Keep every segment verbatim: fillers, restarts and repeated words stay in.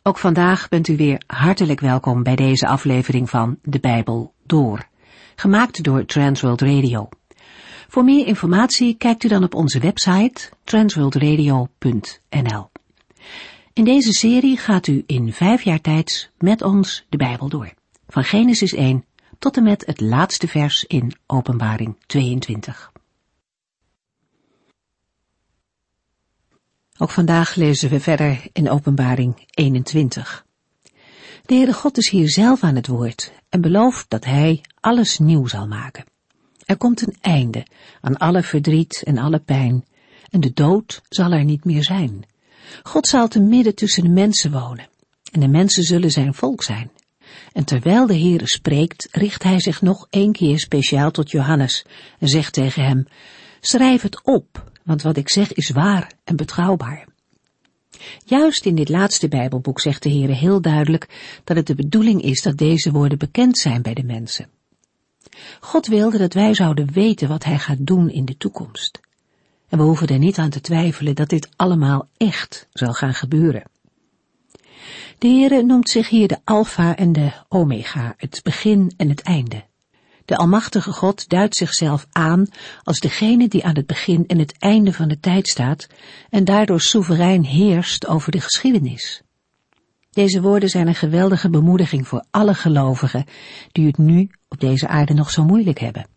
Ook vandaag bent u weer hartelijk welkom bij deze aflevering van De Bijbel Door, gemaakt door Transworld Radio. Voor meer informatie kijkt u dan op onze website transworld radio punt n l. In deze serie gaat u in vijf jaar tijd met ons de Bijbel door, van Genesis één tot en met het laatste vers in Openbaring tweeëntwintig. Ook vandaag lezen we verder in Openbaring eenentwintig. De Heere God is hier zelf aan het woord en belooft dat Hij alles nieuw zal maken. Er komt een einde aan alle verdriet en alle pijn en de dood zal er niet meer zijn. God zal te midden tussen de mensen wonen en de mensen zullen zijn volk zijn. En terwijl de Heere spreekt, richt Hij zich nog één keer speciaal tot Johannes en zegt tegen hem: schrijf het op, want wat ik zeg is waar en betrouwbaar. Juist in dit laatste Bijbelboek zegt de Heere heel duidelijk dat het de bedoeling is dat deze woorden bekend zijn bij de mensen. God wilde dat wij zouden weten wat Hij gaat doen in de toekomst. En we hoeven er niet aan te twijfelen dat dit allemaal echt zal gaan gebeuren. De Heere noemt zich hier de Alpha en de Omega, het begin en het einde. De Almachtige God duidt zichzelf aan als degene die aan het begin en het einde van de tijd staat en daardoor soeverein heerst over de geschiedenis. Deze woorden zijn een geweldige bemoediging voor alle gelovigen die het nu op deze aarde nog zo moeilijk hebben.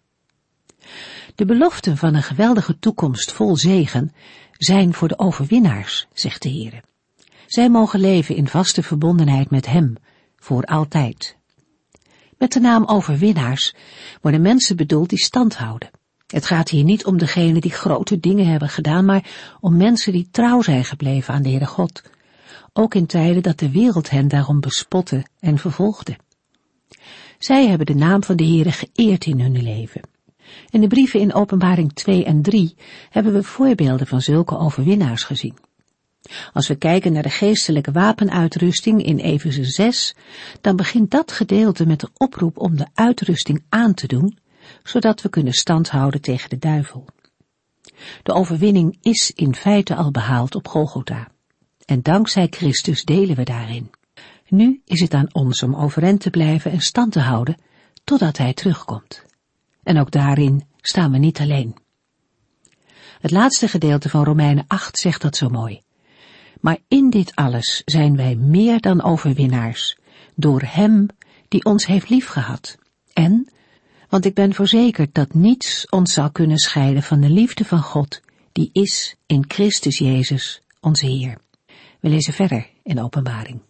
De beloften van een geweldige toekomst vol zegen zijn voor de overwinnaars, zegt de Heere. Zij mogen leven in vaste verbondenheid met Hem, voor altijd. Met de naam overwinnaars worden mensen bedoeld die stand houden. Het gaat hier niet om degenen die grote dingen hebben gedaan, maar om mensen die trouw zijn gebleven aan de Heere God. Ook in tijden dat de wereld hen daarom bespotte en vervolgde. Zij hebben de naam van de Heere geëerd in hun leven. In de brieven in Openbaring twee en drie hebben we voorbeelden van zulke overwinnaars gezien. Als we kijken naar de geestelijke wapenuitrusting in Efeze zes, dan begint dat gedeelte met de oproep om de uitrusting aan te doen, zodat we kunnen standhouden tegen de duivel. De overwinning is in feite al behaald op Golgotha. En dankzij Christus delen we daarin. Nu is het aan ons om overeind te blijven en stand te houden, totdat Hij terugkomt. En ook daarin staan we niet alleen. Het laatste gedeelte van Romeinen acht zegt dat zo mooi. Maar in dit alles zijn wij meer dan overwinnaars, door Hem die ons heeft liefgehad. En, want ik ben verzekerd dat niets ons zal kunnen scheiden van de liefde van God, die is in Christus Jezus, onze Heer. We lezen verder in Openbaring.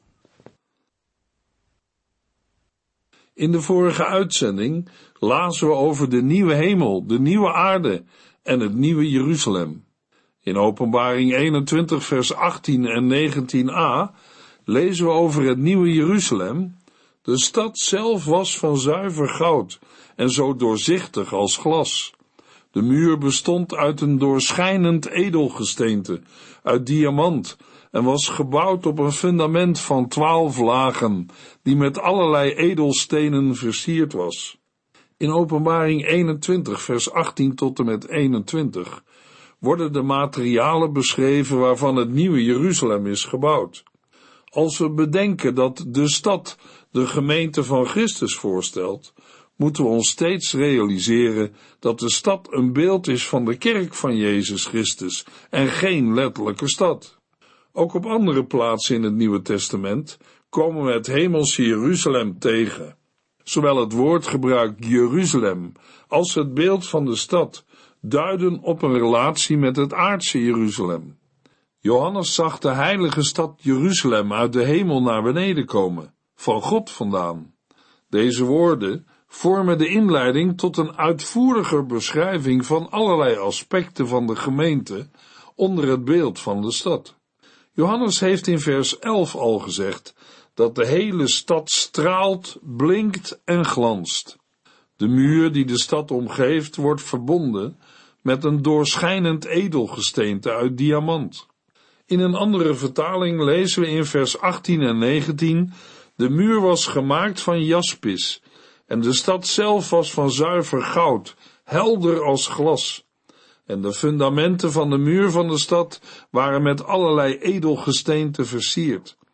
In de vorige uitzending lazen we over de nieuwe hemel, de nieuwe aarde en het nieuwe Jeruzalem. In Openbaring eenentwintig vers achttien en negentien a lezen we over het nieuwe Jeruzalem. De stad zelf was van zuiver goud en zo doorzichtig als glas. De muur bestond uit een doorschijnend edelgesteente, uit diamant, en was gebouwd op een fundament van twaalf lagen, die met allerlei edelstenen versierd was. In Openbaring eenentwintig vers achttien tot en met eenentwintig worden de materialen beschreven waarvan het nieuwe Jeruzalem is gebouwd. Als we bedenken dat de stad de gemeente van Christus voorstelt, moeten we ons steeds realiseren dat de stad een beeld is van de kerk van Jezus Christus en geen letterlijke stad. Ook op andere plaatsen in het Nieuwe Testament komen we het hemelse Jeruzalem tegen. Zowel het woordgebruik Jeruzalem als het beeld van de stad duiden op een relatie met het aardse Jeruzalem. Johannes zag de heilige stad Jeruzalem uit de hemel naar beneden komen, van God vandaan. Deze woorden vormen de inleiding tot een uitvoeriger beschrijving van allerlei aspecten van de gemeente onder het beeld van de stad. Johannes heeft in vers elf al gezegd dat de hele stad straalt, blinkt en glanst. De muur die de stad omgeeft wordt verbonden met een doorschijnend edelgesteente uit diamant. In een andere vertaling lezen we in vers achttien en negentien: de muur was gemaakt van jaspis en de stad zelf was van zuiver goud, helder als glas. En de fundamenten van de muur van de stad waren met allerlei edelgesteenten versierd.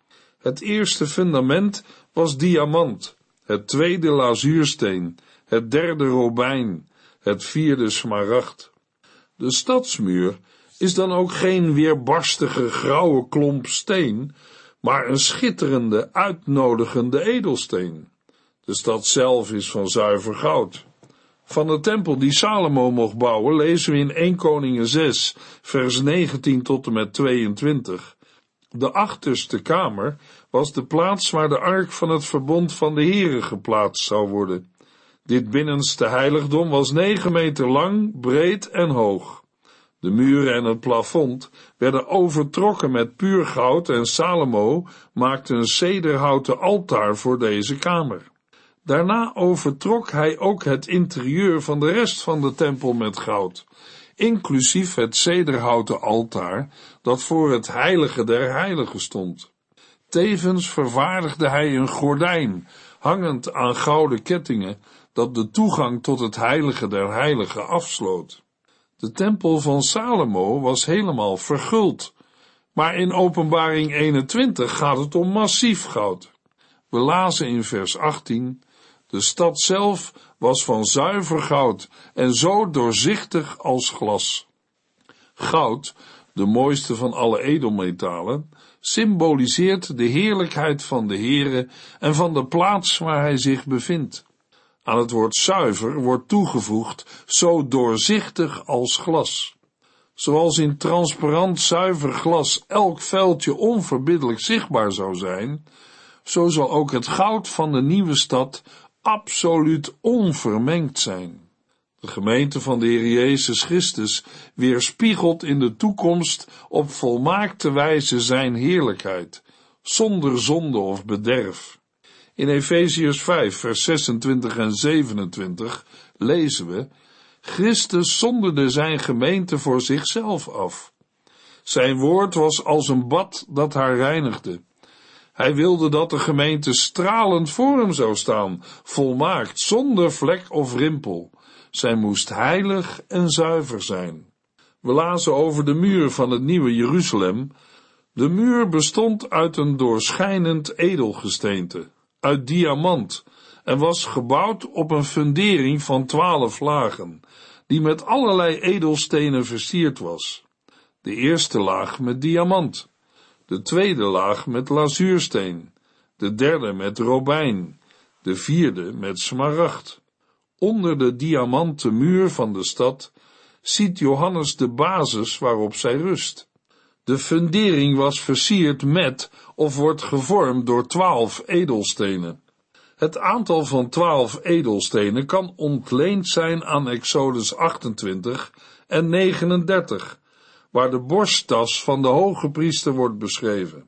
Het eerste fundament was diamant, het tweede lazuursteen, het derde robijn, het vierde smaragd. De stadsmuur is dan ook geen weerbarstige grauwe klomp steen, maar een schitterende, uitnodigende edelsteen. De stad zelf is van zuiver goud. Van de tempel die Salomo mocht bouwen lezen we in Eerste Koningen zes, vers negentien tot en met tweeëntwintig. De achterste kamer was de plaats waar de ark van het verbond van de Here geplaatst zou worden. Dit binnenste heiligdom was negen meter lang, breed en hoog. De muren en het plafond werden overtrokken met puur goud en Salomo maakte een cederhouten altaar voor deze kamer. Daarna overtrok hij ook het interieur van de rest van de tempel met goud, inclusief het cederhouten altaar dat voor het heilige der heiligen stond. Tevens vervaardigde hij een gordijn, hangend aan gouden kettingen, dat de toegang tot het heilige der heiligen afsloot. De tempel van Salomo was helemaal verguld, maar in Openbaring eenentwintig gaat het om massief goud. We lazen in vers achttien, de stad zelf was van zuiver goud en zo doorzichtig als glas. Goud, de mooiste van alle edelmetalen, symboliseert de heerlijkheid van de Here en van de plaats waar hij zich bevindt. Aan het woord zuiver wordt toegevoegd zo doorzichtig als glas. Zoals in transparant zuiver glas elk vuiltje onverbiddelijk zichtbaar zou zijn, zo zal ook het goud van de nieuwe stad absoluut onvermengd zijn. De gemeente van de Heer Jezus Christus weerspiegelt in de toekomst op volmaakte wijze zijn heerlijkheid, zonder zonde of bederf. In Efeziërs vijf, vers zesentwintig en zevenentwintig lezen we, Christus zonderde zijn gemeente voor zichzelf af. Zijn woord was als een bad dat haar reinigde. Hij wilde dat de gemeente stralend voor hem zou staan, volmaakt, zonder vlek of rimpel. Zij moest heilig en zuiver zijn. We lazen over de muur van het nieuwe Jeruzalem. De muur bestond uit een doorschijnend edelgesteente, uit diamant, en was gebouwd op een fundering van twaalf lagen, die met allerlei edelstenen versierd was. De eerste laag met diamant, de tweede laag met lazuursteen, de derde met robijn, de vierde met smaragd. Onder de diamanten muur van de stad ziet Johannes de basis waarop zij rust. De fundering was versierd met of wordt gevormd door twaalf edelstenen. Het aantal van twaalf edelstenen kan ontleend zijn aan Exodus achtentwintig en negenendertig, waar de borsttas van de hoge priester wordt beschreven.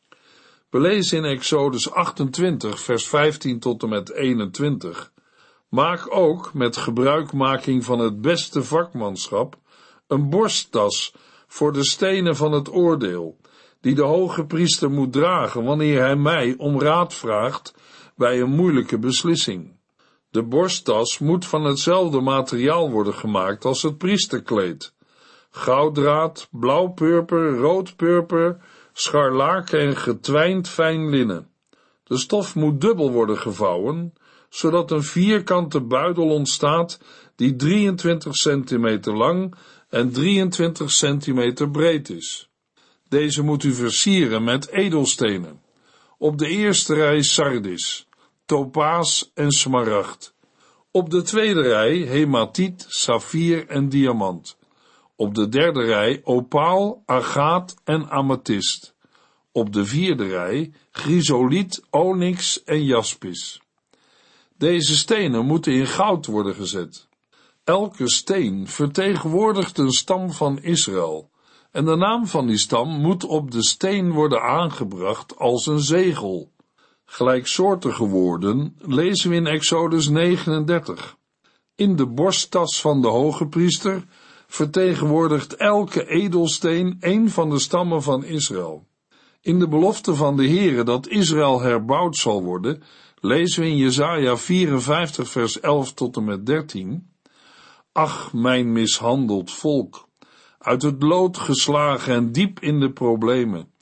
We lezen in Exodus achtentwintig, vers vijftien tot en met eenentwintig. Maak ook, met gebruikmaking van het beste vakmanschap, een borsttas voor de stenen van het oordeel, die de hoge priester moet dragen wanneer hij mij om raad vraagt bij een moeilijke beslissing. De borsttas moet van hetzelfde materiaal worden gemaakt als het priesterkleed. Gouddraad, blauwpurper, roodpurper, scharlaken en getwijnd fijn linnen. De stof moet dubbel worden gevouwen, zodat een vierkante buidel ontstaat die drieëntwintig centimeter lang en drieëntwintig centimeter breed is. Deze moet u versieren met edelstenen. Op de eerste rij sardis, topaas en smaragd. Op de tweede rij hematiet, saffier en diamant. Op de derde rij opaal, agaat en amethyst. Op de vierde rij chrysoliet, onyx en jaspis. Deze stenen moeten in goud worden gezet. Elke steen vertegenwoordigt een stam van Israël, en de naam van die stam moet op de steen worden aangebracht als een zegel. Gelijksoortige woorden lezen we in Exodus negenendertig. In de borsttas van de hoge priester vertegenwoordigt elke edelsteen een van de stammen van Israël. In de belofte van de Heere dat Israël herbouwd zal worden, lezen we in Jesaja vierenvijftig vers elf tot en met dertien. Ach, mijn mishandeld volk, uit het lood geslagen en diep in de problemen.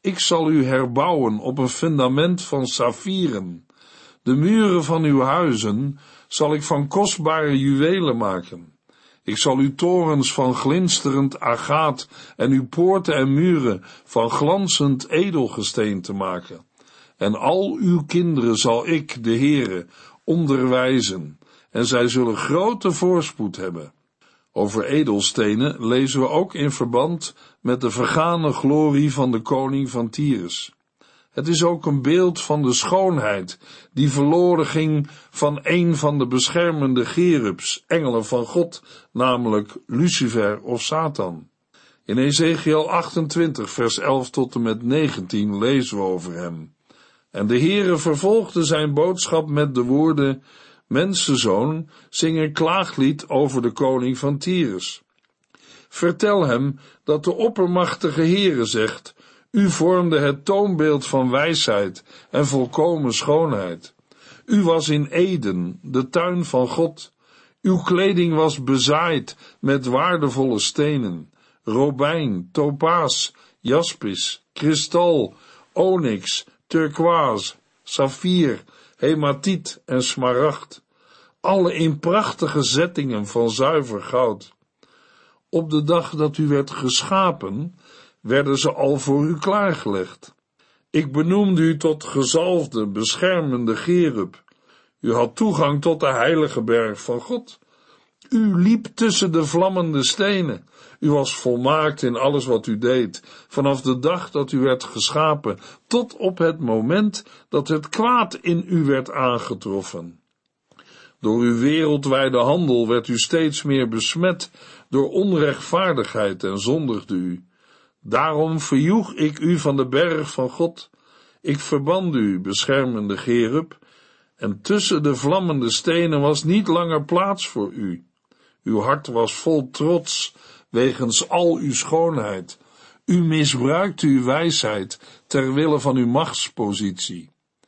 Ik zal u herbouwen op een fundament van saffieren. De muren van uw huizen zal ik van kostbare juwelen maken. Ik zal uw torens van glinsterend agaat en uw poorten en muren van glanzend edelgesteente maken. En al uw kinderen zal ik, de Heere, onderwijzen, en zij zullen grote voorspoed hebben. Over edelstenen lezen we ook in verband met de vergane glorie van de koning van Tyrus. Het is ook een beeld van de schoonheid die verloren ging van een van de beschermende cherubs, engelen van God, namelijk Lucifer of Satan. In Ezekiel achtentwintig vers elf tot en met negentien lezen we over hem. En de Heere vervolgde zijn boodschap met de woorden: Mensenzoon, zing een klaaglied over de koning van Tyrus. Vertel hem dat de oppermachtige Heere zegt: U vormde het toonbeeld van wijsheid en volkomen schoonheid. U was in Eden, de tuin van God. Uw kleding was bezaaid met waardevolle stenen: robijn, topaas, jaspis, kristal, onyx, turkoois, saffier, hematiet en smaragd. Alle in prachtige zettingen van zuiver goud. Op de dag dat u werd geschapen, werden ze al voor u klaargelegd. Ik benoemde u tot gezalfde, beschermende cherub. U had toegang tot de heilige berg van God. U liep tussen de vlammende stenen. U was volmaakt in alles wat u deed, vanaf de dag dat u werd geschapen, tot op het moment dat het kwaad in u werd aangetroffen. Door uw wereldwijde handel werd u steeds meer besmet door onrechtvaardigheid en zondigde u. Daarom verjoeg ik u van de berg van God. Ik verbande u, beschermende cherub, en tussen de vlammende stenen was niet langer plaats voor u. Uw hart was vol trots wegens al uw schoonheid. U misbruikte uw wijsheid ter wille van uw machtspositie.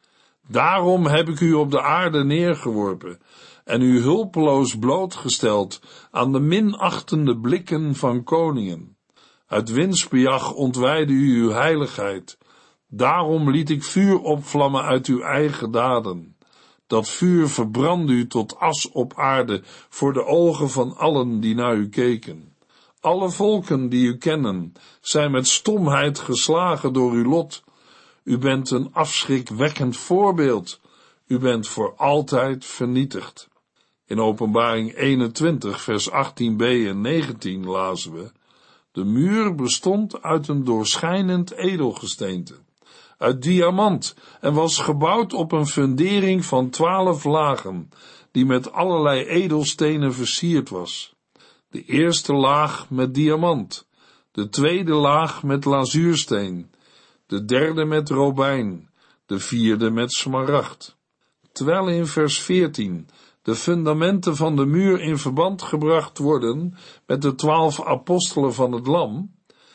Daarom heb ik u op de aarde neergeworpen en u hulpeloos blootgesteld aan de minachtende blikken van koningen. Uit winstbejag ontwijdde u uw heiligheid. Daarom liet ik vuur opvlammen uit uw eigen daden. Dat vuur verbrandde u tot as op aarde voor de ogen van allen die naar u keken. Alle volken die u kennen zijn met stomheid geslagen door uw lot. U bent een afschrikwekkend voorbeeld. U bent voor altijd vernietigd. In Openbaring eenentwintig vers achttien b en negentien lazen we: De muur bestond uit een doorschijnend edelgesteente, uit diamant, en was gebouwd op een fundering van twaalf lagen, die met allerlei edelstenen versierd was. De eerste laag met diamant, de tweede laag met lazuursteen, de derde met robijn, de vierde met smaragd. Terwijl in vers veertien de fundamenten van de muur in verband gebracht worden met de twaalf apostelen van het Lam,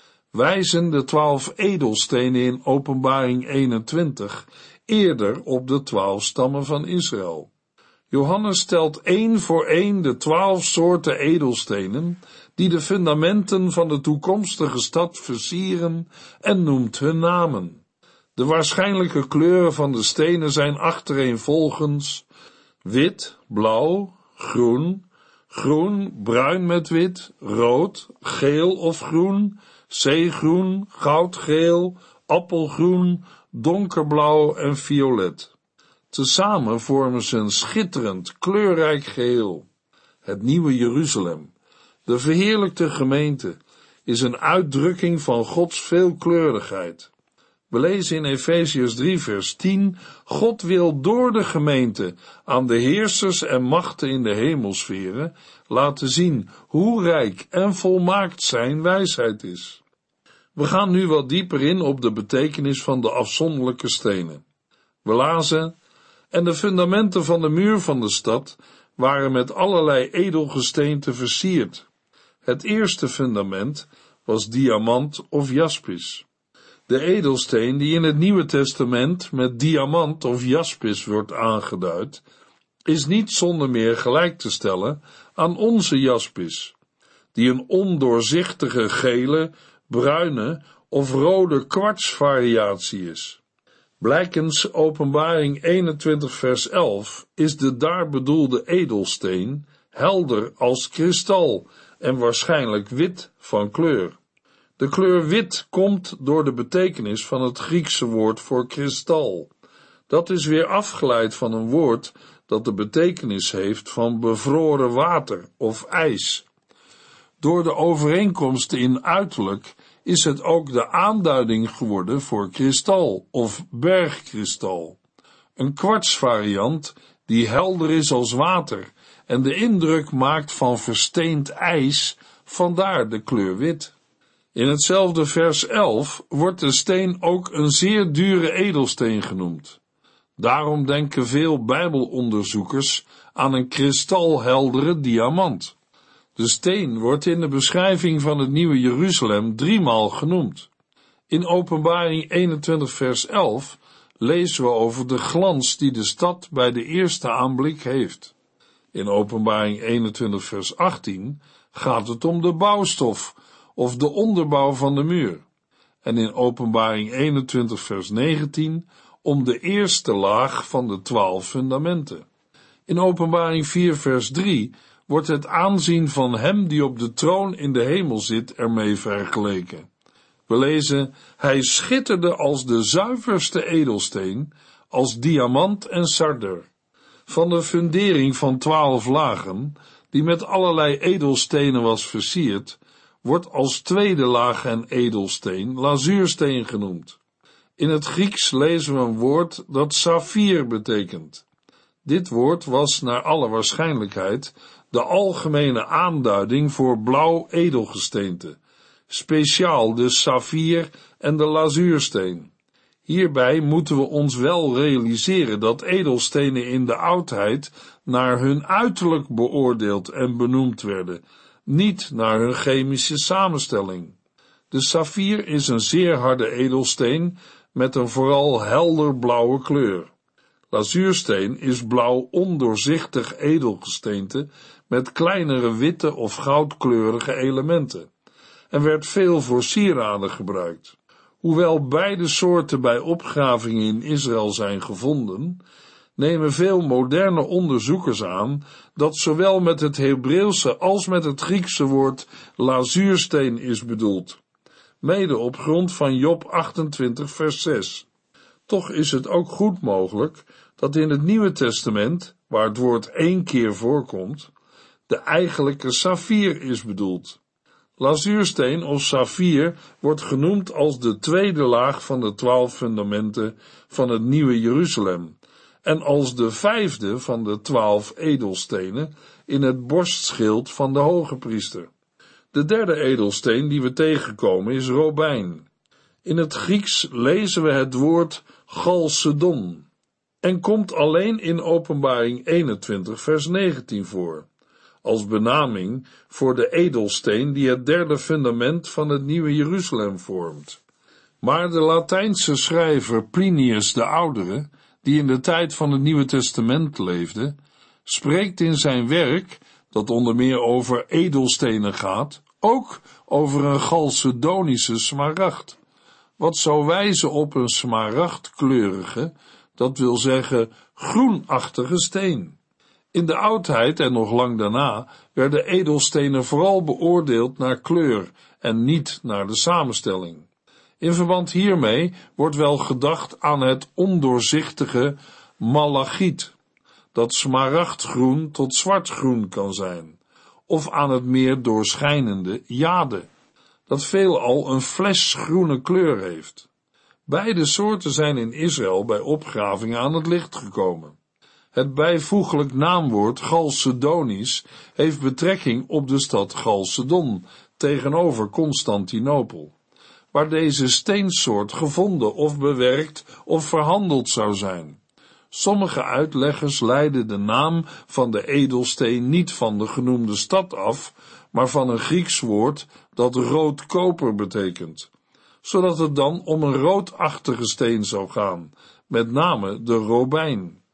wijzen de twaalf edelstenen in Openbaring eenentwintig eerder op de twaalf stammen van Israël. Johannes stelt één voor één de twaalf soorten edelstenen die de fundamenten van de toekomstige stad versieren en noemt hun namen. De waarschijnlijke kleuren van de stenen zijn achtereenvolgens wit, blauw, groen, groen, bruin met wit, rood, geel of groen, zeegroen, goudgeel, appelgroen, donkerblauw en violet. Tezamen vormen ze een schitterend, kleurrijk geheel. Het nieuwe Jeruzalem, de verheerlijkte gemeente, is een uitdrukking van Gods veelkleurigheid. We lezen in Efeziërs drie vers tien, God wil door de gemeente aan de heersers en machten in de hemelsferen laten zien hoe rijk en volmaakt zijn wijsheid is. We gaan nu wat dieper in op de betekenis van de afzonderlijke stenen. We lazen: En de fundamenten van de muur van de stad waren met allerlei edelgesteente versierd. Het eerste fundament was diamant of jaspis. De edelsteen die in het Nieuwe Testament met diamant of jaspis wordt aangeduid, is niet zonder meer gelijk te stellen aan onze jaspis, die een ondoorzichtige gele, bruine of rode kwartsvariatie is. Blijkens Openbaring eenentwintig vers elf is de daar bedoelde edelsteen helder als kristal en waarschijnlijk wit van kleur. De kleur wit komt door de betekenis van het Griekse woord voor kristal. Dat is weer afgeleid van een woord dat de betekenis heeft van bevroren water of ijs. Door de overeenkomsten in uiterlijk is het ook de aanduiding geworden voor kristal of bergkristal. Een kwartsvariant die helder is als water en de indruk maakt van versteend ijs, vandaar de kleur wit. In hetzelfde vers elf wordt de steen ook een zeer dure edelsteen genoemd. Daarom denken veel Bijbelonderzoekers aan een kristalheldere diamant. De steen wordt in de beschrijving van het Nieuwe Jeruzalem driemaal genoemd. In Openbaring eenentwintig vers elf lezen we over de glans die de stad bij de eerste aanblik heeft. In Openbaring eenentwintig vers achttien gaat het om de bouwstof of de onderbouw van de muur. En in Openbaring eenentwintig vers negentien om de eerste laag van de twaalf fundamenten. In Openbaring vier vers drie wordt het aanzien van hem die op de troon in de hemel zit ermee vergeleken. We lezen, hij schitterde als de zuiverste edelsteen, als diamant en sarder. Van de fundering van twaalf lagen, die met allerlei edelstenen was versierd, wordt als tweede laag en edelsteen lazuursteen genoemd. In het Grieks lezen we een woord dat saffier betekent. Dit woord was naar alle waarschijnlijkheid de algemene aanduiding voor blauw edelgesteente, speciaal de saffier en de lazuursteen. Hierbij moeten we ons wel realiseren dat edelstenen in de oudheid naar hun uiterlijk beoordeeld en benoemd werden, niet naar hun chemische samenstelling. De saffier is een zeer harde edelsteen met een vooral helder blauwe kleur. Lazuursteen is blauw ondoorzichtig edelgesteente met kleinere witte of goudkleurige elementen en werd veel voor sieraden gebruikt. Hoewel beide soorten bij opgravingen in Israël zijn gevonden, nemen veel moderne onderzoekers aan dat zowel met het Hebreeuwse als met het Griekse woord lazuursteen is bedoeld, mede op grond van Job achtentwintig vers zes. Toch is het ook goed mogelijk dat in het Nieuwe Testament, waar het woord één keer voorkomt, de eigenlijke saffier is bedoeld. Lazuursteen of saffier wordt genoemd als de tweede laag van de twaalf fundamenten van het Nieuwe Jeruzalem en als de vijfde van de twaalf edelstenen in het borstschild van de hoge priester. De derde edelsteen die we tegenkomen is robijn. In het Grieks lezen we het woord chalcedon en komt alleen in Openbaring eenentwintig vers negentien voor, als benaming voor de edelsteen die het derde fundament van het Nieuwe Jeruzalem vormt. Maar de Latijnse schrijver Plinius de Oudere, die in de tijd van het Nieuwe Testament leefde, spreekt in zijn werk, dat onder meer over edelstenen gaat, ook over een chalcedonische smaragd, wat zou wijzen op een smaragdkleurige, dat wil zeggen groenachtige steen. In de oudheid en nog lang daarna werden edelstenen vooral beoordeeld naar kleur en niet naar de samenstelling. In verband hiermee wordt wel gedacht aan het ondoorzichtige malachiet, dat smaragdgroen tot zwartgroen kan zijn, of aan het meer doorschijnende jade, dat veelal een flesgroene kleur heeft. Beide soorten zijn in Israël bij opgravingen aan het licht gekomen. Het bijvoeglijk naamwoord Chalcedonisch heeft betrekking op de stad Chalcedon tegenover Constantinopel, waar deze steensoort gevonden of bewerkt of verhandeld zou zijn. Sommige uitleggers leiden de naam van de edelsteen niet van de genoemde stad af, maar van een Grieks woord dat rood koper betekent, zodat het dan om een roodachtige steen zou gaan, met name de robijn.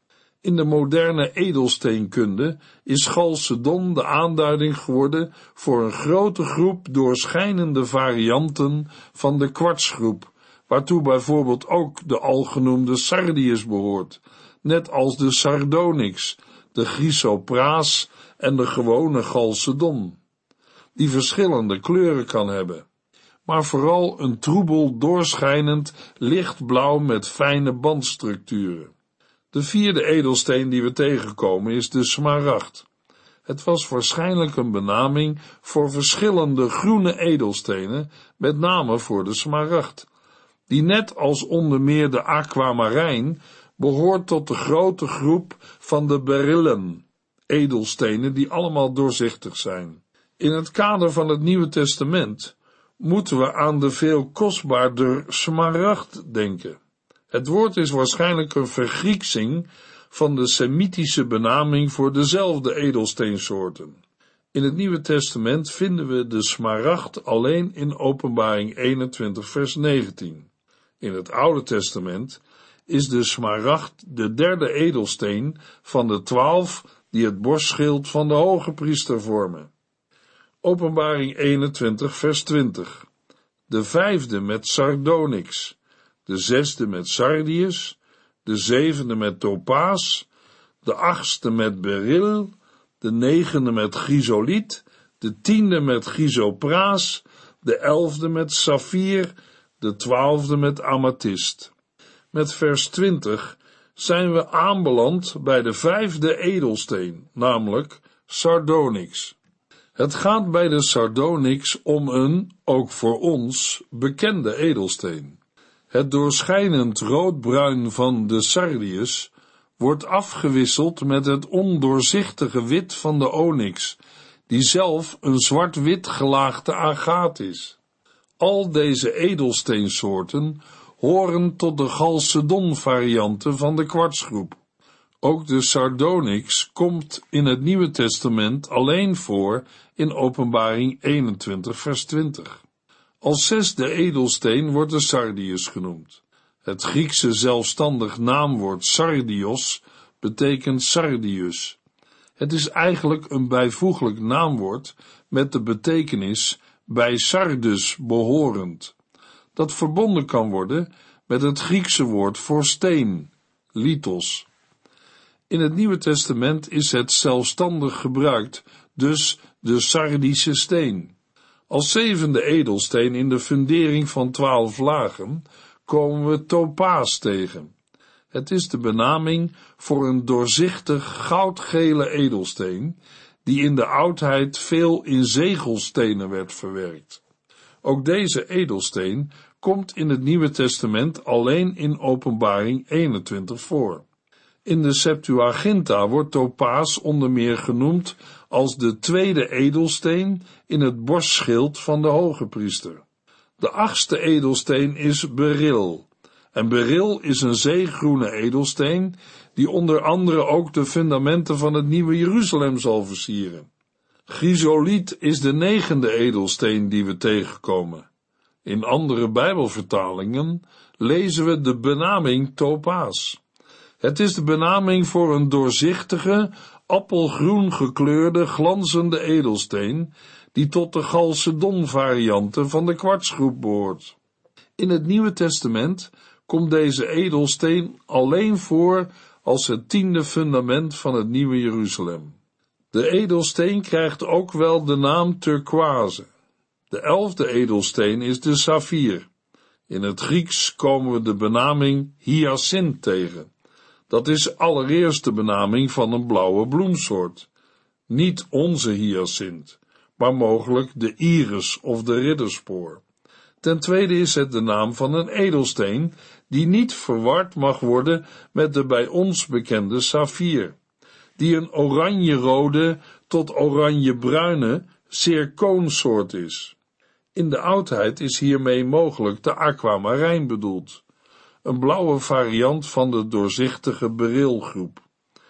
In de moderne edelsteenkunde is chalcedon de aanduiding geworden voor een grote groep doorschijnende varianten van de kwartsgroep, waartoe bijvoorbeeld ook de algenoemde sardius behoort, net als de sardonyx, de chrysopraas en de gewone chalcedon, die verschillende kleuren kan hebben, maar vooral een troebel doorschijnend lichtblauw met fijne bandstructuren. De vierde edelsteen die we tegenkomen is de smaragd. Het was waarschijnlijk een benaming voor verschillende groene edelstenen, met name voor de smaragd, die net als onder meer de aquamarijn behoort tot de grote groep van de berillen, edelstenen die allemaal doorzichtig zijn. In het kader van het Nieuwe Testament moeten we aan de veel kostbaarder smaragd denken. Het woord is waarschijnlijk een vergrieksing van de Semitische benaming voor dezelfde edelsteensoorten. In het Nieuwe Testament vinden we de smaragd alleen in Openbaring eenentwintig vers negentien. In het Oude Testament is de smaragd de derde edelsteen van de twaalf die het borstschild van de hoge priester vormen. Openbaring eenentwintig vers twintig. De vijfde met sardonyx, de zesde met sardius, de zevende met topaas, de achtste met beryl, de negende met chrysoliet, de tiende met chrysopraas, de elfde met saffier, de twaalfde met amethyst. Met vers twintig zijn we aanbeland bij de vijfde edelsteen, namelijk sardonyx. Het gaat bij de sardonyx om een, ook voor ons, bekende edelsteen. Het doorschijnend roodbruin van de sardius wordt afgewisseld met het ondoorzichtige wit van de onyx, die zelf een zwart-wit gelaagde agaat is. Al deze edelsteensoorten horen tot de chalcedon-varianten van de kwartsgroep. Ook de sardonyx komt in het Nieuwe Testament alleen voor in Openbaring eenentwintig vers twintig. Als zesde edelsteen wordt de sardius genoemd. Het Griekse zelfstandig naamwoord sardios betekent sardius. Het is eigenlijk een bijvoeglijk naamwoord met de betekenis bij Sardus behorend, dat verbonden kan worden met het Griekse woord voor steen, lithos. In het Nieuwe Testament is het zelfstandig gebruikt, dus de sardische steen. Als zevende edelsteen in de fundering van twaalf lagen komen we topaas tegen. Het is de benaming voor een doorzichtig goudgele edelsteen, die in de oudheid veel in zegelstenen werd verwerkt. Ook deze edelsteen komt in het Nieuwe Testament alleen in Openbaring eenentwintig voor. In de Septuaginta wordt topaas onder meer genoemd als de tweede edelsteen in het borstschild van de hoge priester. De achtste edelsteen is beryl. En beryl is een zeegroene edelsteen die onder andere ook de fundamenten van het nieuwe Jeruzalem zal versieren. Chrysoliet is de negende edelsteen die we tegenkomen. In andere Bijbelvertalingen lezen we de benaming topaas. Het is de benaming voor een doorzichtige, appelgroen gekleurde, glanzende edelsteen, die tot de chalcedon-varianten van de kwartsgroep behoort. In het Nieuwe Testament komt deze edelsteen alleen voor als het tiende fundament van het nieuwe Jeruzalem. De edelsteen krijgt ook wel de naam turquoise. De elfde edelsteen is de saffier. In het Grieks komen we de benaming hyacint tegen. Dat is allereerst de benaming van een blauwe bloemsoort. Niet onze hyacint, maar mogelijk de iris of de ridderspoor. Ten tweede is het de naam van een edelsteen die niet verward mag worden met de bij ons bekende saffier, die een oranje-rode tot oranje-bruine zircoonsoort is. In de oudheid is hiermee mogelijk de aquamarijn bedoeld, een blauwe variant van de doorzichtige berilgroep.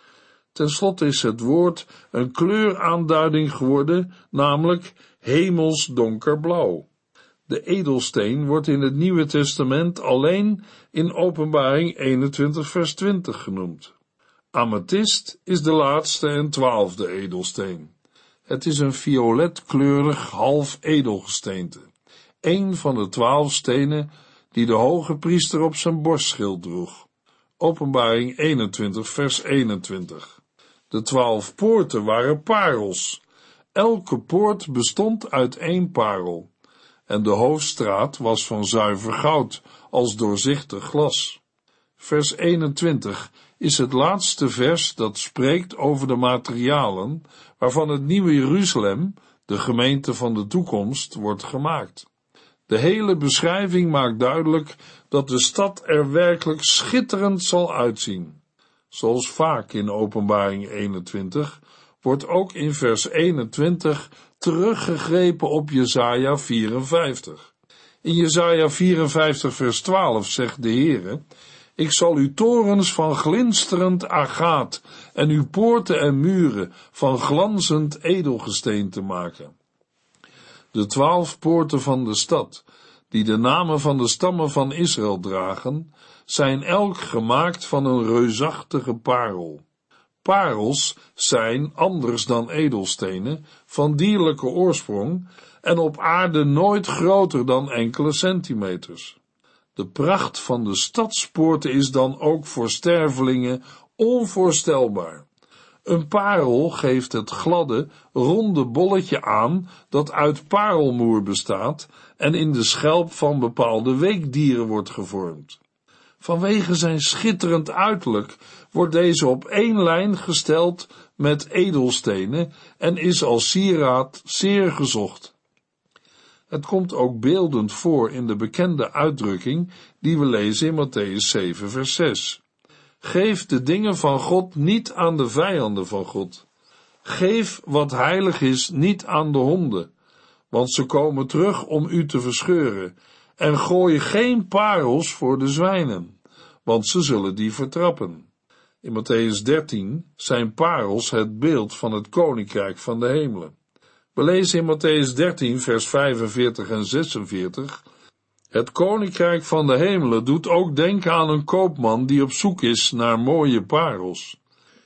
Ten slotte is het woord een kleuraanduiding geworden, namelijk hemels donkerblauw. De edelsteen wordt in het Nieuwe Testament alleen in Openbaring eenentwintig vers twintig genoemd. Amethyst is de laatste en twaalfde edelsteen. Het is een violetkleurig half edelgesteente, een van de twaalf stenen die de hoge priester op zijn borstschild droeg. Openbaring eenentwintig vers eenentwintig. De twaalf poorten waren parels. Elke poort bestond uit één parel. En de hoofdstraat was van zuiver goud, als doorzichtig glas. Vers eenentwintig is het laatste vers dat spreekt over de materialen waarvan het nieuwe Jeruzalem, de gemeente van de toekomst, wordt gemaakt. De hele beschrijving maakt duidelijk dat de stad er werkelijk schitterend zal uitzien. Zoals vaak in Openbaring eenentwintig wordt ook in vers eenentwintig teruggegrepen op Jesaja vierenvijftig. In Jesaja vierenvijftig vers twaalf zegt de Heere: ik zal uw torens van glinsterend agaat en uw poorten en muren van glanzend edelgesteente maken. De twaalf poorten van de stad, die de namen van de stammen van Israël dragen, zijn elk gemaakt van een reusachtige parel. Parels zijn, anders dan edelstenen, van dierlijke oorsprong en op aarde nooit groter dan enkele centimeters. De pracht van de stadspoorten is dan ook voor stervelingen onvoorstelbaar. Een parel geeft het gladde, ronde bolletje aan dat uit parelmoer bestaat en in de schelp van bepaalde weekdieren wordt gevormd. Vanwege zijn schitterend uiterlijk wordt deze op één lijn gesteld met edelstenen en is als sieraad zeer gezocht. Het komt ook beeldend voor in de bekende uitdrukking die we lezen in Mattheüs zeven vers zes. Geef de dingen van God niet aan de vijanden van God. Geef wat heilig is niet aan de honden, want ze komen terug om u te verscheuren, en gooi geen parels voor de zwijnen, want ze zullen die vertrappen. In Mattheüs dertien zijn parels het beeld van het koninkrijk van de hemelen. We lezen in Mattheüs dertien vers vijfenveertig en zesenveertig: het koninkrijk van de hemelen doet ook denken aan een koopman die op zoek is naar mooie parels.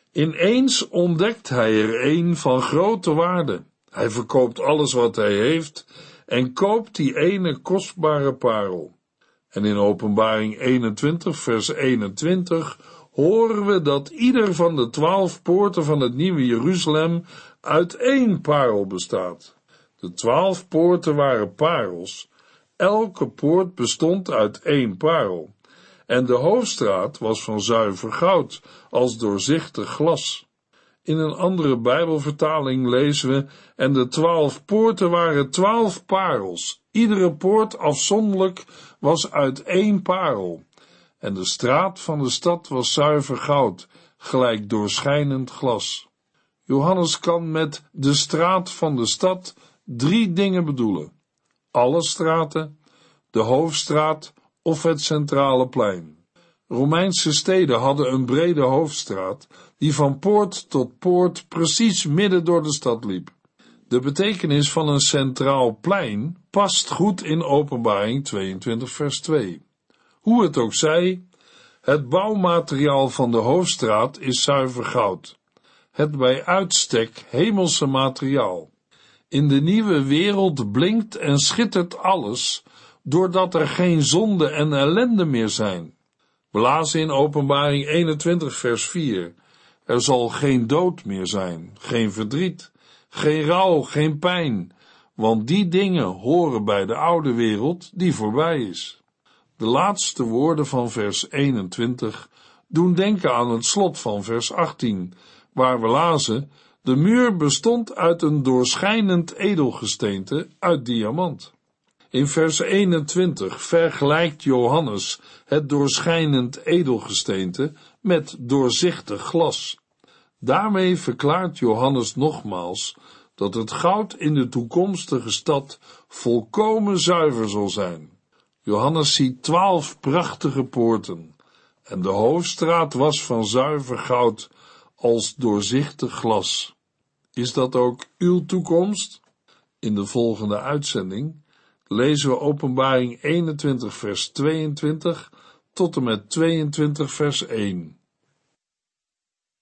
Ineens ontdekt hij er een van grote waarde. Hij verkoopt alles wat hij heeft en koopt die ene kostbare parel. En in Openbaring eenentwintig vers eenentwintig horen we dat ieder van de twaalf poorten van het nieuwe Jeruzalem uit één parel bestaat. De twaalf poorten waren parels. Elke poort bestond uit één parel. En de hoofdstraat was van zuiver goud, als doorzichtig glas. In een andere Bijbelvertaling lezen we: en de twaalf poorten waren twaalf parels. Iedere poort afzonderlijk was uit één parel. En de straat van de stad was zuiver goud, gelijk doorschijnend glas. Johannes kan met de straat van de stad drie dingen bedoelen: alle straten, de hoofdstraat of het centrale plein. Romeinse steden hadden een brede hoofdstraat die van poort tot poort precies midden door de stad liep. De betekenis van een centraal plein past goed in Openbaring tweeëntwintig vers twee. Hoe het ook zij, het bouwmateriaal van de hoofdstraat is zuiver goud, het bij uitstek hemelse materiaal. In de nieuwe wereld blinkt en schittert alles, doordat er geen zonde en ellende meer zijn. We lazen in Openbaring eenentwintig vers vier, er zal geen dood meer zijn, geen verdriet, geen rouw, geen pijn, want die dingen horen bij de oude wereld die voorbij is. De laatste woorden van vers eenentwintig doen denken aan het slot van vers achttien, waar we lazen: de muur bestond uit een doorschijnend edelgesteente uit diamant. In vers eenentwintig vergelijkt Johannes het doorschijnend edelgesteente met doorzichtig glas. Daarmee verklaart Johannes nogmaals dat het goud in de toekomstige stad volkomen zuiver zal zijn. Johannes ziet twaalf prachtige poorten, en de hoofdstraat was van zuiver goud als doorzichtig glas. Is dat ook uw toekomst? In de volgende uitzending lezen we Openbaring eenentwintig vers tweeëntwintig tot en met tweeëntwintig vers één.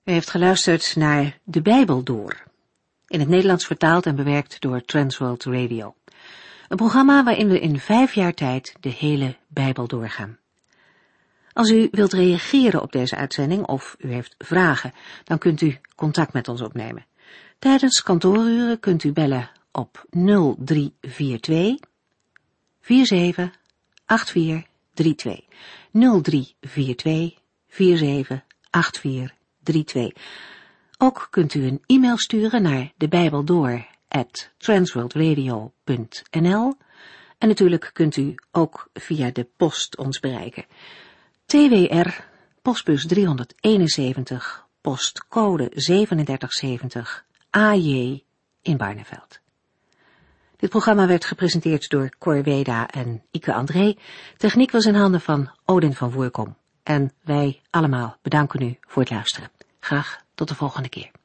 U heeft geluisterd naar De Bijbel Door, in het Nederlands vertaald en bewerkt door Transworld Radio. Een programma waarin we in vijf jaar tijd de hele Bijbel doorgaan. Als u wilt reageren op deze uitzending of u heeft vragen, dan kunt u contact met ons opnemen. Tijdens kantooruren kunt u bellen op nul drie vier twee, vier zeven acht vier drie twee. nul drie vier twee, vier zeven acht vier drie twee. Ook kunt u een e-mail sturen naar debijbeldoor at transworldradio punt n l en natuurlijk kunt u ook via de post ons bereiken. T W R, postbus driehonderdeenenzeventig, postcode zevenendertig zeventig, A J in Barneveld. Dit programma werd gepresenteerd door Cor Weda en Ike André. Techniek was in handen van Odin van Voerkom. En wij allemaal bedanken u voor het luisteren. Graag tot de volgende keer.